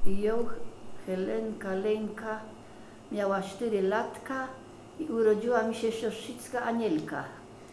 I ją Helenka, Lenka miała 4 latka i urodziła mi się siostrzycka Anielka.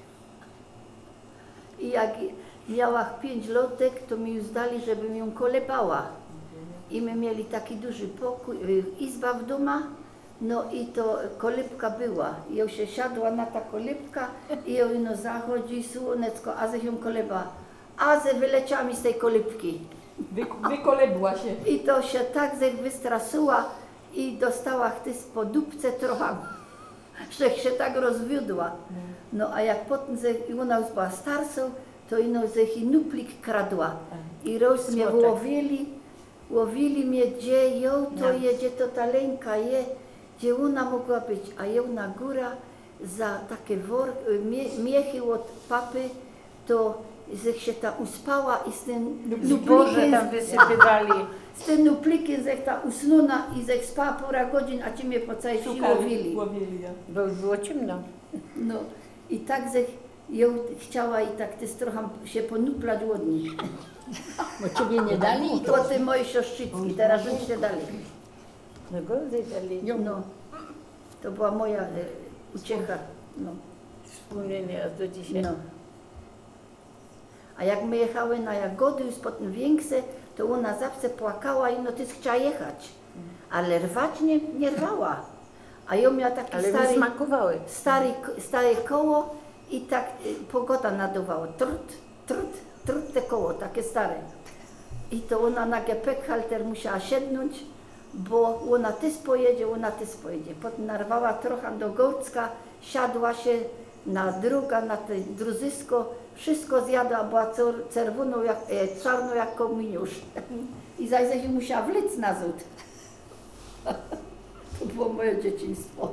I jak miała 5 lotek, to mi już dali, żebym ją kolebała. I my mieli taki duży pokój, izba w domu, no i to kolebka była. I ją się siadła na ta kolebka i ją no zachodzi słonecko, a ze ją koleba. A ze wyleciała mi z tej kolebki. Wykolebła się. I to się tak wystraszyła i dostała chtys po dupce trochę, że się tak rozwiodła. No a jak potem ona już była starszą, to ino ze nuplik kradła. I roz mnie łowili mnie, gdzie ją to jedzie, to ta Lenka je, gdzie ona mogła być, a ją na góra za takie miechy od papy, to się ta uspała i z tym nuplikiem tam wysypywali. Z tym nuplikiem zech ta usnuna i zech spała pora godzin, a ci mnie po całej wsi łowili. Bo już było ciemno. No i tak zech ją chciała i tak ty trochę się ponuplać od nich. Bo ciebie nie dali? To ty moje siostrzycki, teraz już się dali. No gorzej dali. No, to była moja uciecha. No. Wspomnienie aż do dzisiaj. No. A jak my jechały na jagody już potem większe, to ona zawsze płakała i no ty chciała jechać. Ale rwać nie rwała. A ją miała taki stare koło i tak pogoda nadawała. Trut te koło, takie stare. I to ona na gepekhalter musiała siednąć, bo ona tys pojedzie. Potem narwała trochę do Gołcka, siadła się na druga, na te druzysko, wszystko zjadła, była czerwoną, czarną jak kominiusz. I zaś się musiała wlec na zód. To było moje dzieciństwo.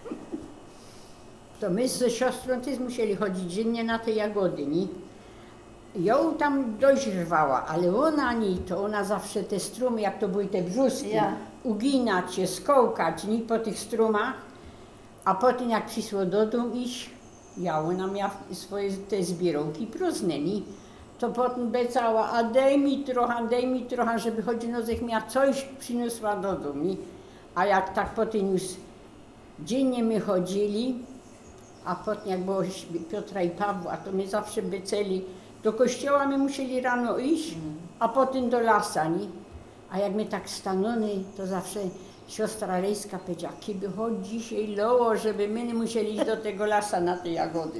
To my ze siostrą też musieli chodzić dziennie na te jagody, nie? Ją tam dość rwała, ale ona nie, to ona zawsze te strumy, jak to były te brzuski, uginać się, skołkać, nie, po tych strumach, a potem jak przyszło do domu iść, ona miała swoje te zbierówki próżne, nie? To potem becała, a daj mi trochę, żeby choć nozech miała coś przyniosła do domu, nie? A jak tak potem już dziennie my chodzili, a potem jak było Piotra i Pawła, to my zawsze beceli, do kościoła my musieli rano iść, a potem do lasa, nie? A jak my tak stanęli, to zawsze siostra Rejska powiedziała, kiedy chodź dzisiaj loło, żeby my nie musieli iść do tego lasa na te jagody.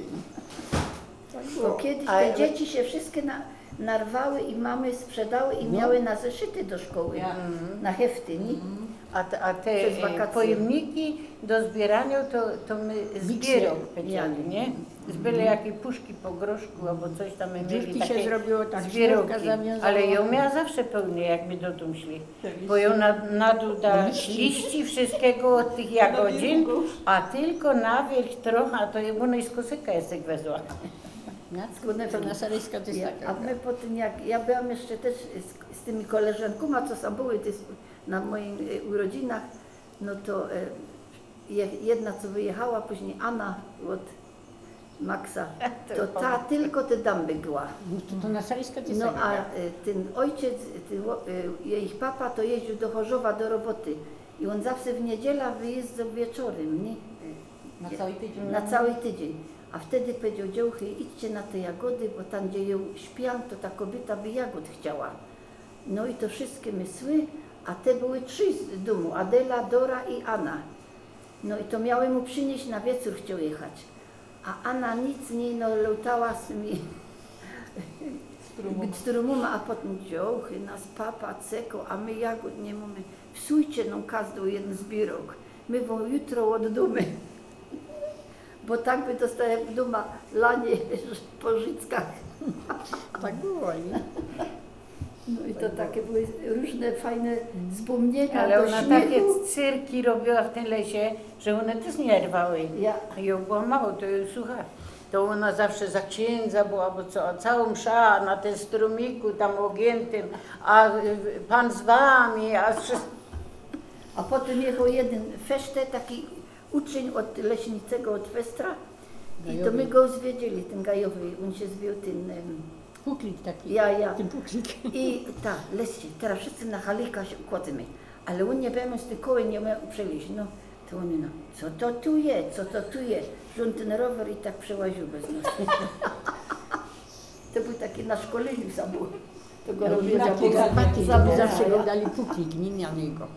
Bo kiedyś te dzieci się wszystkie narwały i mamy sprzedały i miały na zeszyty do szkoły, na hefty, nie? A te pojemniki do zbierania to my zbierał powiedzieli, nie? Z byle jakiej puszki po groszku albo coś tam my mieli takie się zrobiło tak, zbierałki. Ale ją miała zawsze pełnie, jak my do domu szli. Bo ją na dół da liści wszystkiego od tych jagodzin, a tylko na wierzch trochę, to ona i z kosyka jest tak wezła. To nasza Rejska to jest taka. A my potem, jak ja byłam jeszcze też z tymi koleżankami, co tam były na moich urodzinach, no to jedna co wyjechała, później Anna od Maxa, to ta tylko te damby była. To nasza Rejska to jest No taka. a ten ojciec, jej papa to jeździł do Chorzowa do roboty i on zawsze w niedzielę wyjeżdżał wieczorem, nie? Na cały tydzień. Na cały tydzień. A wtedy powiedział, dziełchy, idźcie na te jagody, bo tam gdzie ją śpią, to ta kobieta by jagód chciała. No i to wszystkie mysły, a te były 3 z domu, Adela, Dora i Anna. No i to miały mu przynieść, na wieczór chciał jechać. A Anna nic nie lutała z tymi strumuma, a potem dziołchy, nas papa ceko, a my jagód nie mamy. Wsujcie nam każdą jeden zbierok. My wam jutro od domu. Bo tak by dostała w domu lanie po życkach. Tak było, nie? No i to takie były różne fajne wspomnienia. Ale do ona śmiechu. takie cyrki robiła w tym lesie, że one też nie rwały. Ją było mało, to ją słucha. To ona zawsze za księdza była, bo całą msza na tym strumiku tam ogiętym, a Pan z wami, A potem jechał jeden feszte, taki uczeń od Leśnicego, od Westra i to my go zwiedzili, ten gajowy, on się zwiał ten Puklik taki. Ja. Ten puklik. I tak, leście, teraz wszyscy na halika się układamy. Ale on nie wiemy z tej koły nie umie przejść. No, to oni no, co to tu jest, co to tu jest? Że on ten rower i tak przełaził bez nas. To był taki na szkoleniu sam był. To go robię Zawsze go dali puklik, nie miał niego.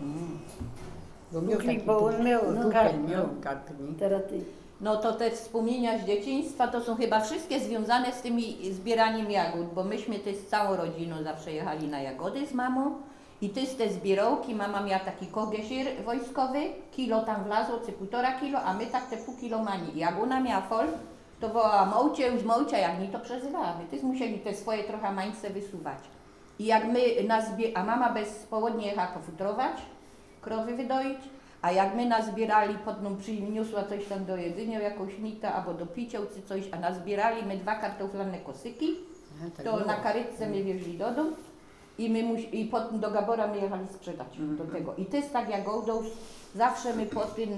Bo miał Puklik, taki bo on miał puklik, kark, miał no. kark, nie? Teraz ty. No to te wspomnienia z dzieciństwa to są chyba wszystkie związane z tymi zbieraniem jagód, bo myśmy też z całą rodziną zawsze jechali na jagody z mamą i też te zbierałki, mama miała taki kogiesir wojskowy, kilo tam wlazło, czy 1,5 kilo, a my tak te pół kilo mani. Jak ona miała fol, to wołała mołcie, już mołcia, jak nie to przezywała. My też musieli te swoje trochę mańce wysuwać. I jak my a mama bez południa jechała pofutrować, krowy wydoić, a jak my nazbierali, przyniosła coś tam do jedzenia, jakąś mitę albo do picia czy coś, a nazbierali my 2 kartoflane kosyki, Tak to było. na karetce my wieźli do domu i i potem do Gabora my jechali sprzedać do tego. I to jest tak jak Gołdą, zawsze my po tym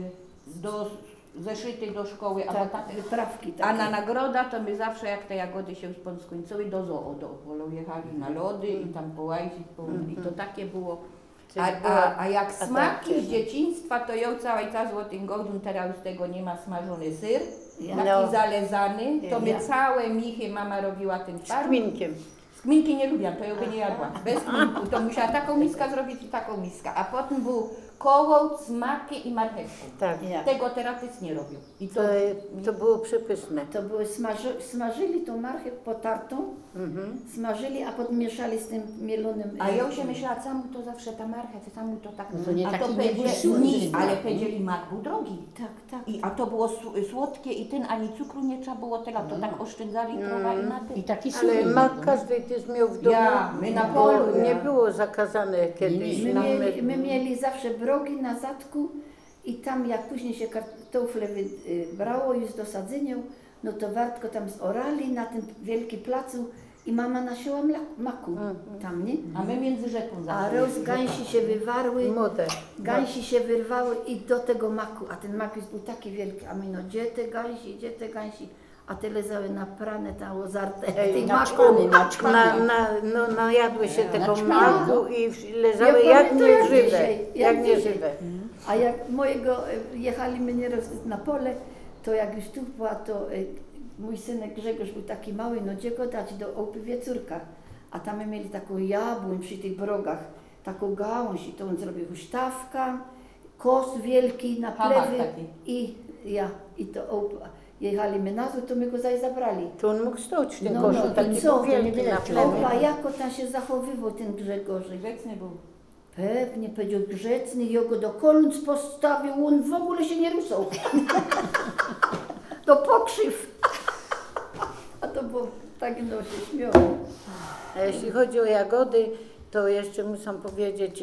zeszyty do szkoły, albo tak, wyprawki a na nagroda to my zawsze jak te jagody się skończyły, do zoo do Opolu jechali na lody i tam połazić, i to takie było. A jak smaki z dzieciństwa, to ją cały czas o tym Gołdun, teraz już tego nie ma, smażony syr, taki zalezany, to my całe michy mama robiła ten Z farm. kminkiem. Z kminki nie lubię, to ją by nie jadła. Bez kminku, to musiała taką miskę zrobić i taką miskę. A potem był kołąd, smaki i marchewką. Tak. Tego teraz też nie robią. I To było przepyszne. To były smażyli tą marchew potartą, smażyli, a potem mieszali z tym mielonym. A ja się myślała, samu to zawsze ta marchew, samu to tak. To nie a taki to nie był słodki. ale powiedzieli, mak był drogi. Tak. A to było słodkie i ten ani cukru nie trzeba było teraz, to tak oszczędzali trochę i na tym. I taki Ale suchy mak był. każdy też miał w domu. My na Bo polu. nie było zakazane kiedyś. Nie, My mieli zawsze brogi na zadku i tam jak później się kartofle brało już do sadzenia, no to wartko tam zorali na tym wielkim placu i mama nasiła maku tam, nie? A my między rzeką A zawsze. roz gęsi się wywarły, Młode. gęsi się wyrwały i do tego maku, a ten mak już był taki wielki, a my no gdzie te gęsi, a te leżały naprane tam ozarte w tej maku. Najadły się tego Naćpane, maku i leżały Ja jak pamiętam, jak nieżywe. dzisiaj, Jak jak dzisiaj. nieżywe. A jak mojego jechali my nieraz na pole, to jak już tu była, to mój synek Grzegorz był taki mały, no gdzie go dać do ołpywie córka. A tam my mieli taką jabłoń przy tych brogach, taką gałąź i to on zrobił huśtawka, kos wielki na Hamak plewy taki. i to jechali my na to, to my go zabrali. To on mógł stać w tym No, koszu, no, taki i co? wielki na plewie. Opa, jako tam się zachowywał ten Grzegorz. Grzeczny był. Pewnie, powiedział grzeczny, ja go do kolumn postawił, on w ogóle się nie ruszał. To pokrzyw. A to było tak, no się śmiało. A jeśli chodzi o jagody, to jeszcze muszę powiedzieć,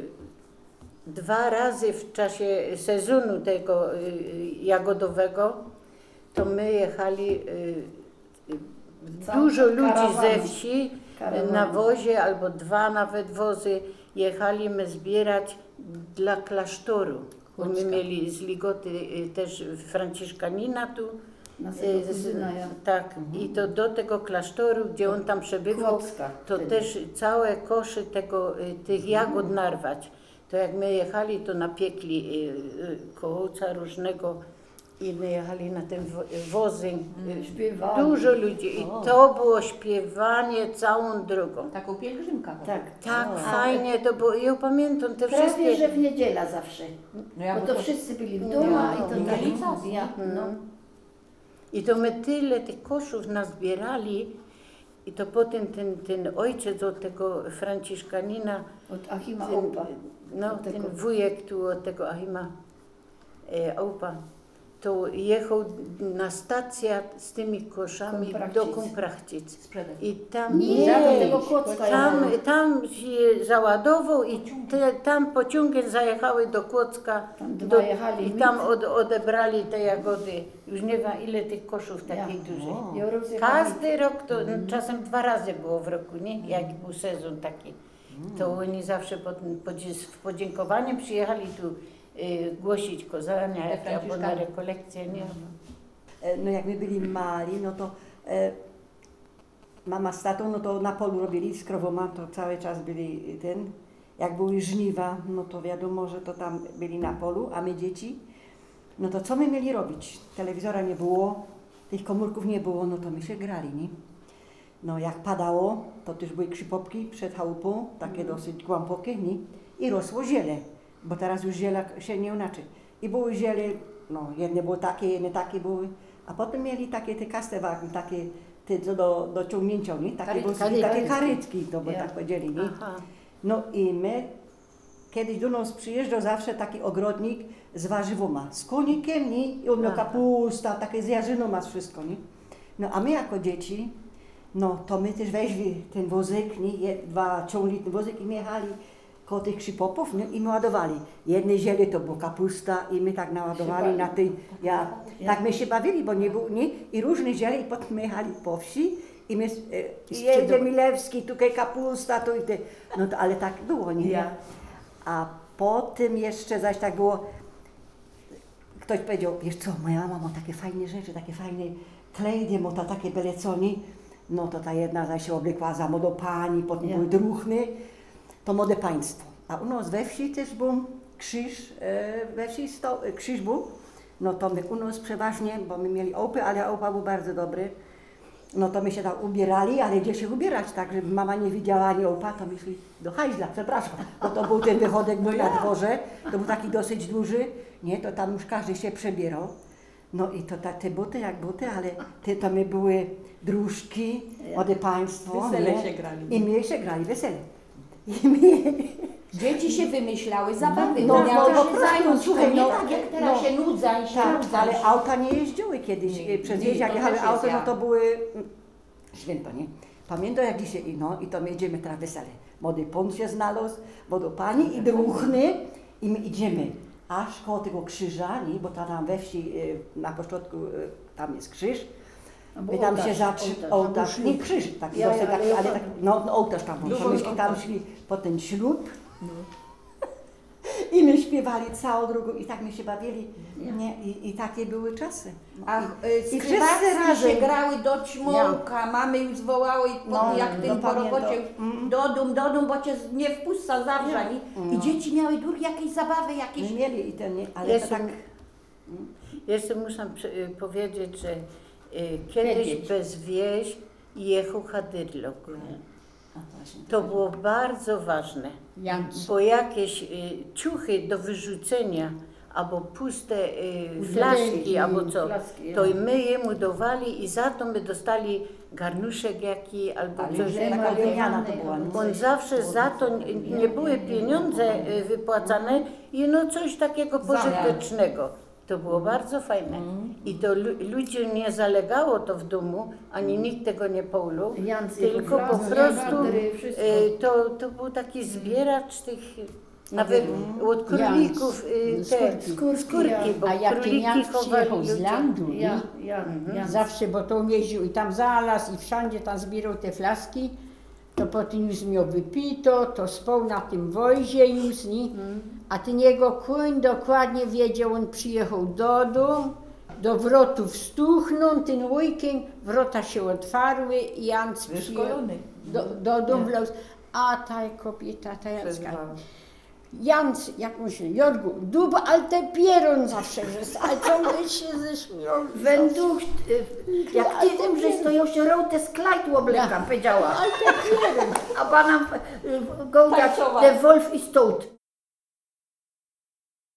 2 razy w czasie sezonu tego jagodowego, to my jechali, dużo ludzi ze wsi na wozie, albo 2 nawet wozy, jechaliśmy zbierać dla klasztoru. Bo my mieli z Ligoty też Franciszkanina tu. Tak, i to do tego klasztoru, gdzie on tam przebywał, to też całe koszy tych jagód narwać. To jak my jechali, to napiekli kołca różnego i my jechali na te wozy. Śpiewali. Dużo ludzi i to było śpiewanie całą drogą. Taką pielgrzymkę. Tak fajnie to było. Ja pamiętam te Prawie, wszystkie... że w niedzielę zawsze. No ja Bo to wszyscy byli w domu i to tak. mieli czas. No. I to my tyle tych koszów nazbierali i to potem ten ojciec od tego Franciszkanina, Od Achima Opa. no ten wujek tu od tego Achima Opa, to jechał na stację z tymi koszami do Komprachcic. Sprzedać. I tam do tego Kłodzka tam się załadował i tam pociągiem zajechały do Kłodzka. Tam 2 jechali. I tam odebrali te jagody. Już nie wiem ile tych koszów takich dużych. Ja rozjechali. Każdy rok, to czasem 2 razy było w roku, nie? Jak był sezon taki. To oni zawsze w podziękowanie przyjechali tu głosić kozania, albo na rekolekcje, nie? No jak my byli mali, no to mama z tatą, no to na polu robili z krowoma, to cały czas byli jak były żniwa, no to wiadomo, że to tam byli na polu, a my dzieci, no to co my mieli robić? Telewizora nie było, tych komórków nie było, no to my się grali, nie? No jak padało, to też były krzypopki przed chałupą, takie dosyć głębokie, nie? I rosło ziele, bo teraz już ziela się nie inaczej. I były ziele, no jedne były takie, jedne takie były, a potem mieli takie te kastewaki, takie te co do ciągnięcia, nie? Takie karetki, to by tak powiedzieli, nie? Aha. No i my, kiedyś do nas przyjeżdżał zawsze taki ogrodnik z warzywoma, z konikiem, nie? I on miał kapusta, takie z jarzynoma, wszystko, nie? No a my jako dzieci, no to my też weźli ten wózek, nie? 2 ciągnięte wózek i my jechali koło tych krzypopów, nie? I my ładowali. Jedne ziele to była kapusta i my tak naładowali na tej, tak my się bawili, bo nie było, nie? I różne ziele i potem my jechali po wsi i my, jedzie Milewski, tutaj kapusta, tu i ty. No to, ale tak było, nie? A potem jeszcze zaś tak było, ktoś powiedział, wiesz co, moja mama ma takie fajne rzeczy, takie fajne klejdy, ma to takie beleconi. No to ta jedna zaś się oblekła za młodą pani, potem były druchny, to młode państwo. A u nas we wsi też był krzyż, we wsi krzyż był. No to my u nas przeważnie, bo my mieli ołpy, ale ołpa był bardzo dobry. No to my się tam ubierali, ale gdzie się ubierać, tak, żeby mama nie widziała ani ołpa, to myśli do hajzla, przepraszam, bo to był ten wychodek był na dworze, to był taki dosyć duży, nie, to tam już każdy się przebierał. No i to te buty jak buty, ale to my były dróżki, młode państwo. Wesele nie? się grali. I my się grali wesele. I my... Dzieci się wymyślały zabawy, No, no, miały no, się no, zająć, słuchaj, to nie no, tak jak teraz no. się nudza i się Tak, nudza. ale auta nie jeździły kiedyś. Przez wieś, jak to jechały też jest auto, no ja. to były święto, nie? Pamiętam jak dzisiaj, no i to my idziemy teraz wesele. Młody pan się znalazł, młodą pani i druchny i my idziemy aż koło tego krzyża, nie? Bo tam we wsi na początku tam jest krzyż. My tam się ołtarz, nie krzyż, taki dosyć taki, ale tak, no ołtarz tam był, to myśmy tam szli po ten ślub. I my śpiewali całą drogą i tak my się bawili, nie? I takie były czasy. A I wszyscy skrzypaczki razem. się grały do ćmołka, mamy już zwołały, No, jak no ten po pamiętam. robocie, do dum, bo cię nie wpuszcza zawsze. I dzieci miały jakieś zabawy, jakieś... My mieli i ten, nie? Ale to tak... Jeszcze muszę powiedzieć, że kiedyś bez wieś jechał hadyrlok. A, właśnie. To było bardzo ważne, Janc. bo jakieś ciuchy do wyrzucenia, albo puste flaszki, albo co, to i my jemu dawali i za to my dostali garnuszek jaki, albo Ale coś. taka wymiana to była. nie? On zawsze za to nie były pieniądze wypłacane i no coś takiego pożytecznego. To było bardzo fajne. I to ludziom nie zalegało to w domu, ani nikt tego nie pauł, tylko po prostu to był taki zbieracz tych, nawet od królików te skórki, bo A jak ten króliki Jan przyjechał chowali z ludzie. landu, zawsze, bo to jeździł i tam zalas i wszędzie tam zbierał te flaski, to potem już miał wypito, to spał na tym wozie już, nie? A ten jego koń dokładnie wiedział, on przyjechał do domu, do wrotów stuchnął, ten weekend, wrota się otwarły i Janc przyjechał do domu, a ta kobieta, ta Jacka. Janc, jak myśli, Jorgu, dub, ale te pieron zawsze, że ale co my się ześmiał. Węduch, jak ty umrzesz, to ja się route z klajtu oblekam, powiedziała. A pana gołdać, Tańcowa. the wolf is toad.